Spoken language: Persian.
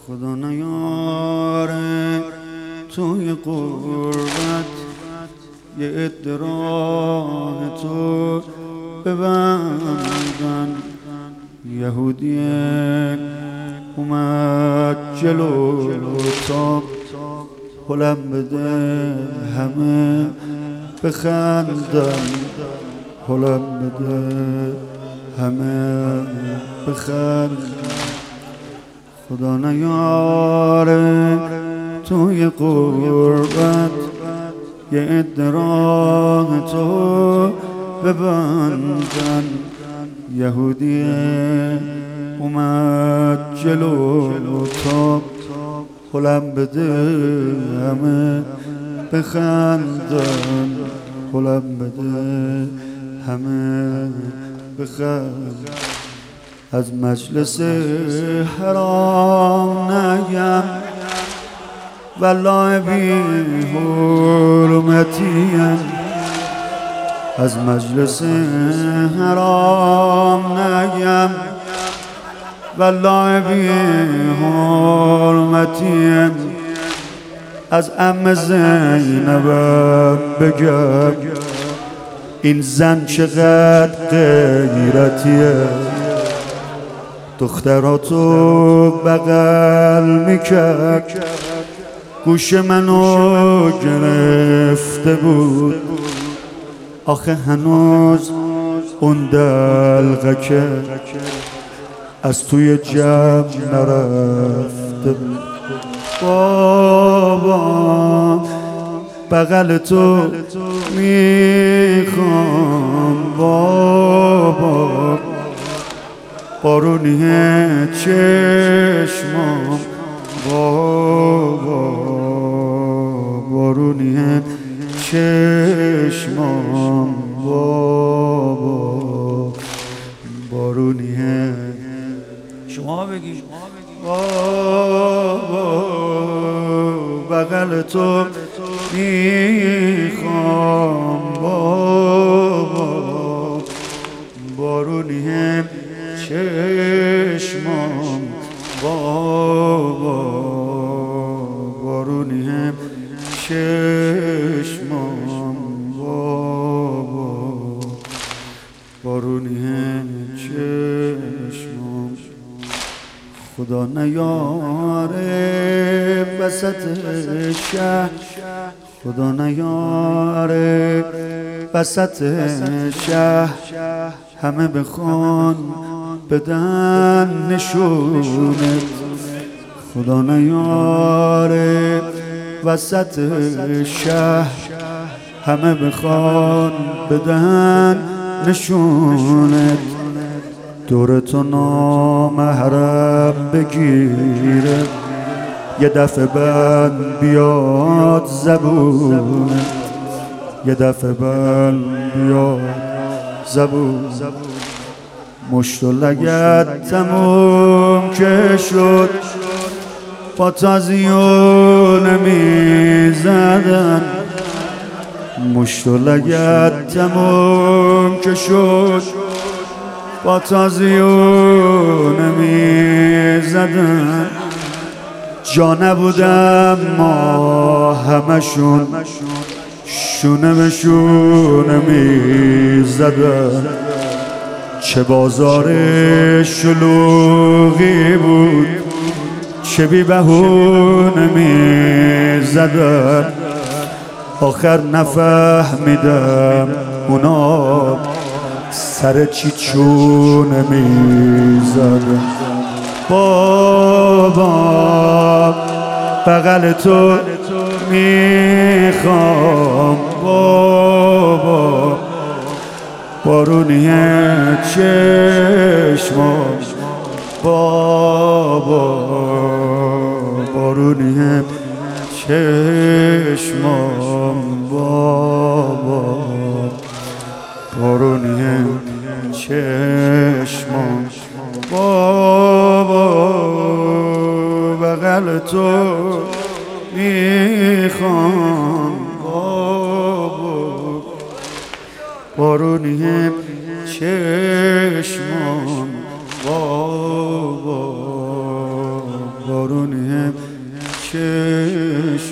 خدا نیاره توی قربت یه عده راه تو ببندن. یهودیه اومد جلو تا هلم بده همه بخندن، هلم بده همه بخندن. خدا نیاره توی قربت یه عده راه تو ببندن. یهودیه اومد جلو تا هلم بده همه بخندن، هلم بده همه بخندن. از مجلس حرام نگم والله بی حرمتیم، از مجلس حرام نگم والله بی حرمتیم. از عم زینبم بگم این زن چقدر غیرتیه، دختراتو بغل میکرد گوش منو گرفته بود، آخه هنوز اون دلغکه از توی جمع نرفته بود. بابا بغل تو میخوام بابا، بارونیه چشمام بابا، بارونیه چشمام بابا، بارونیه. شما بگی بابا بغل تو میخوام بابا، بارونیه چشمام بابا، بارونیه چشمام بابا، بارونیه چشمام. خدا نیاره وسط شهر، خدا نیاره وسط شهر همه بخوان بدن نشونت. خدا نیاره وسط شهر همه بخوان بدن نشونت. دورتو نامحرم بگیره یه دفعه بند بیاد زبونت، یه دفعه بند بیاد زبون. مشت و لگد تموم که شد با تازیون میزدن، مشت و لگد تموم که شد با تازیون میزدن. جا نبودم ما همشون شونه به شونه میزدن. چه بازار شلوغی بود، چه بی بهونه میزدن. آخر نفهمیدم اونا سر چی چونه میزدن. بابا بغل تو میخوام بابا، بارونیه چشمام بابا، بارونیه چشمام بابا، بارونیه چشمام بابا، بغل تو میخوام بابا، بارونیه چشمام بابا، بارونی هم چشم